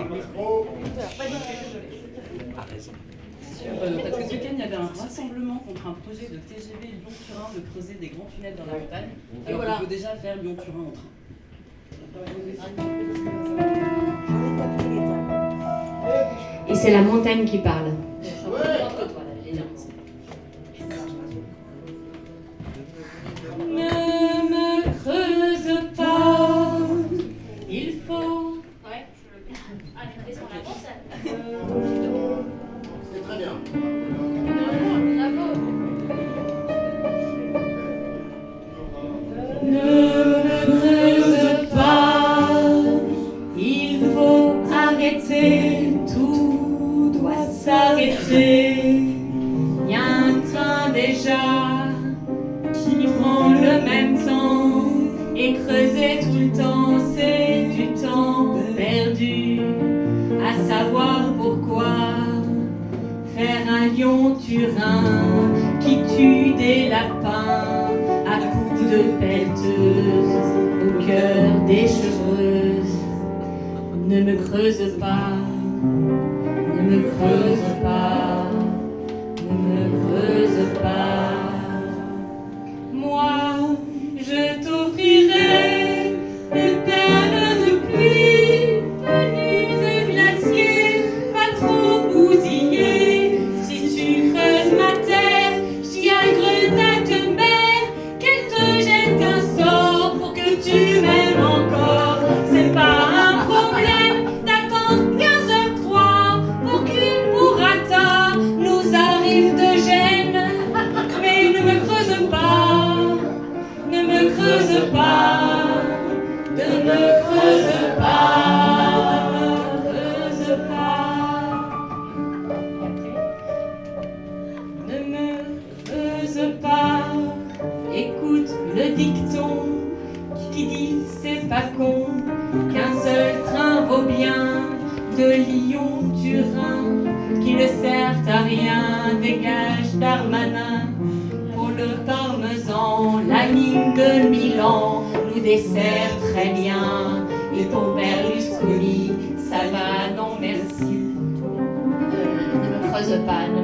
Parce que ce week-end, il y avait un rassemblement contre un projet de TGV Lyon-Turin de creuser des grands tunnels dans la montagne. Alors on peut déjà faire Lyon-Turin en train. Et c'est la montagne qui parle. Ne me creuse pas, il faut. Ouais, allez, descends la porte. C'est très bien. Ne me creuse pas, il faut arrêter, tout doit s'arrêter. Y a un train déjà qui prend le même temps et creuser tout le temps, c'est du temps perdu. À savoir pourquoi faire un Lyon-Turin qui tue des lapins à coups de pelleteuse au cœur des chevreuses. Ne me creuse pas, ne me creuse pas, ne me creuse pas. Moi, je t'offrirai des perles de pluie venues de glaciers pas trop bousillés. Si tu creuses ma terre, j'y agresse ta mère, qu'elle te jette un sort pour que tu m'aimes encore. C'est pas un problème d'attendre 15h03 pour qu'une burrata nous arrive de Gênes. Mais ne me creuse pas, ne me creuse pas, ne me creuse pas, creuse pas. Ne me creuse pas, écoute le dicton qui dit c'est pas con qu'un seul train vaut bien de Lyon-Turin, qui ne sert à rien, dégage Darmanin. Pour le parmesan, la ligne de Milan nous dessert très bien. Et pour Berlusconi, ça va, non merci. Ne me creuse pas, ne